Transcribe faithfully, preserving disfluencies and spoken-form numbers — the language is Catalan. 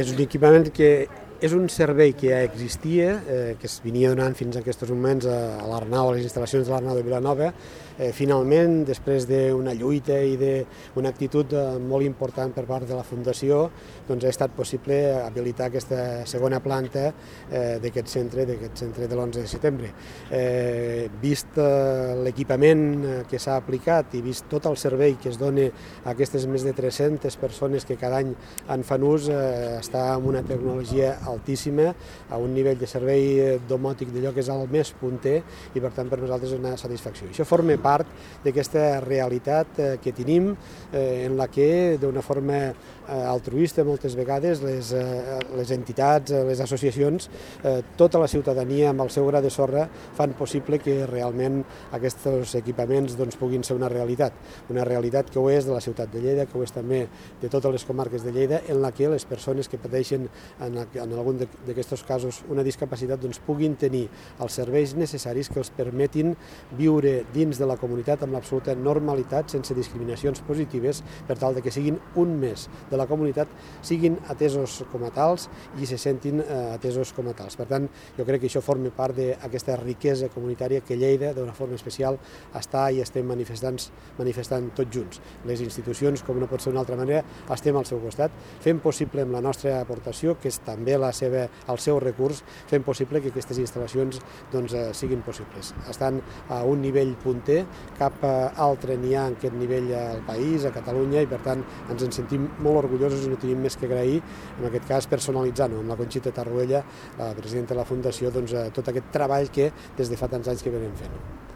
és un equipament que és un servei que ja existia, eh, que es venia donant fins a aquests moments a, a l'Arnau, a les instal·lacions de l'Arnau de Vilanova. Eh, finalment, després d'una lluita i d'una actitud eh, molt important per part de la Fundació, doncs ha estat possible habilitar aquesta segona planta eh, d'aquest centre, d'aquest centre de l'onze de setembre. Eh, vist eh, l'equipament que s'ha aplicat i vist tot el servei que es dona a aquestes més de tres-centes persones que cada any en fan ús, eh, està amb una tecnologia altíssima, a un nivell de servei domòtic d'allò que és el més punter i per tant per nosaltres és una satisfacció. Això forma part d'aquesta realitat que tenim en la que d'una forma altruista moltes vegades les, les entitats, les associacions, tota la ciutadania amb el seu gra de sorra fan possible que realment aquests equipaments doncs, puguin ser una realitat. Una realitat que ho és de la ciutat de Lleida, que ho és també de totes les comarques de Lleida, en la que les persones que pateixen en, en algun d'aquests casos una discapacitat doncs, puguin tenir els serveis necessaris que els permetin viure dins de la comunitat amb l'absoluta normalitat, sense discriminacions positives, per tal de que siguin un més de la comunitat, siguin atesos com a tals i se sentin eh, atesos com a tals. Per tant, jo crec que això forma part d'aquesta riquesa comunitària que Lleida, d'una forma especial, està i estem manifestant, manifestant tots junts. Les institucions, com no pot ser d'una altra manera, estem al seu costat, fem possible amb la nostra aportació, que és també la seva, el seu recurs, fem possible que aquestes instal·lacions doncs, eh, siguin possibles. Estan a un nivell punter, cap altre n'hi ha en aquest nivell al país, a Catalunya, i per tant ens en sentim molt orgullosos i no tenim més que agrair, en aquest cas personalitzant-ho amb la Conxita Tarruella, la presidenta de la Fundació, doncs, tot aquest treball que des de fa tants anys que venim fent.